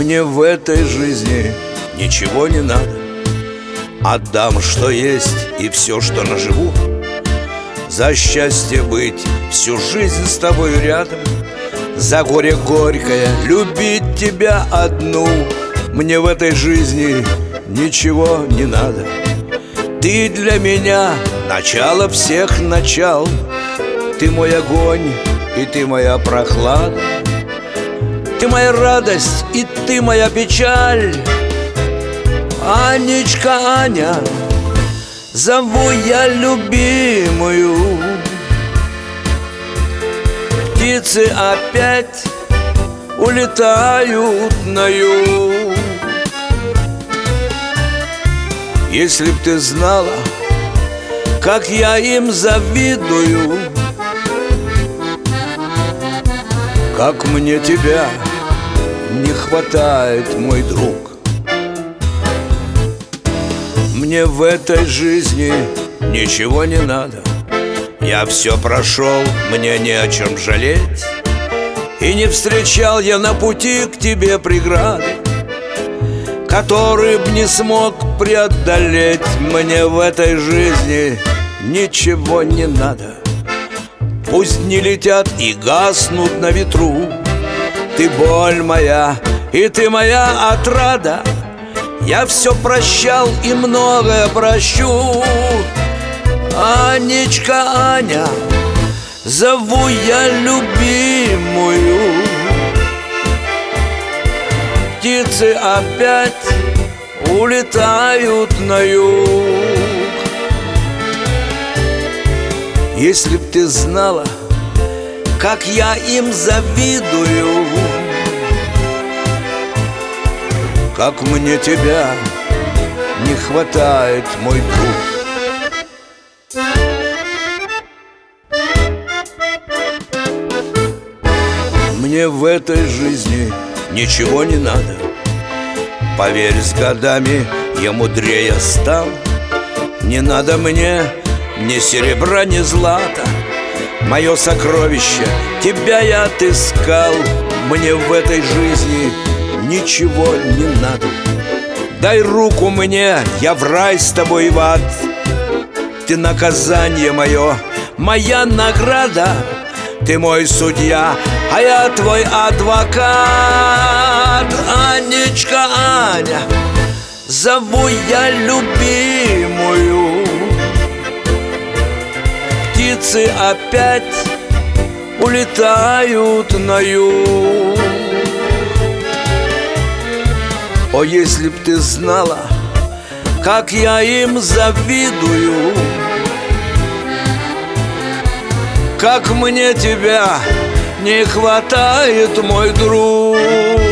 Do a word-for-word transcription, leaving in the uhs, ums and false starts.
Мне в этой жизни ничего не надо. Отдам, что есть, и все, что наживу. За счастье быть всю жизнь с тобою рядом, за горе горькое любить тебя одну. Мне в этой жизни ничего не надо. Ты для меня начало всех начал. Ты мой огонь, и ты моя прохлада. Ты моя радость, и ты моя печаль. Анечка, Аня, зову я любимую. Птицы опять улетают на юг. Если б ты знала, как я им завидую, как мне тебя не хватает, мой друг. Мне в этой жизни ничего не надо. Я все прошел, мне не о чем жалеть. И не встречал я на пути к тебе преграды, которые б не смог преодолеть. Мне в этой жизни ничего не надо. Пусть не летят и гаснут на ветру. Ты боль моя, и ты моя отрада. Я все прощал и многое прощу. Анечка, Аня, зову я любимую. Птицы опять улетают на юг. Если б ты знала, как я им завидую, как мне тебя не хватает, мой друг. Мне в этой жизни ничего не надо. Поверь, с годами я мудрее стал. Не надо мне ни серебра, ни злата. Мое сокровище, тебя я отыскал. Мне в этой жизни ничего не надо. Дай руку мне, я в рай с тобой и в ад. Ты наказание мое, моя награда. Ты мой судья, а я твой адвокат. Анечка, Аня, зову я любимую. Птицы опять улетают на юг. О, если б ты знала, как я им завидую, как мне тебя не хватает, мой друг.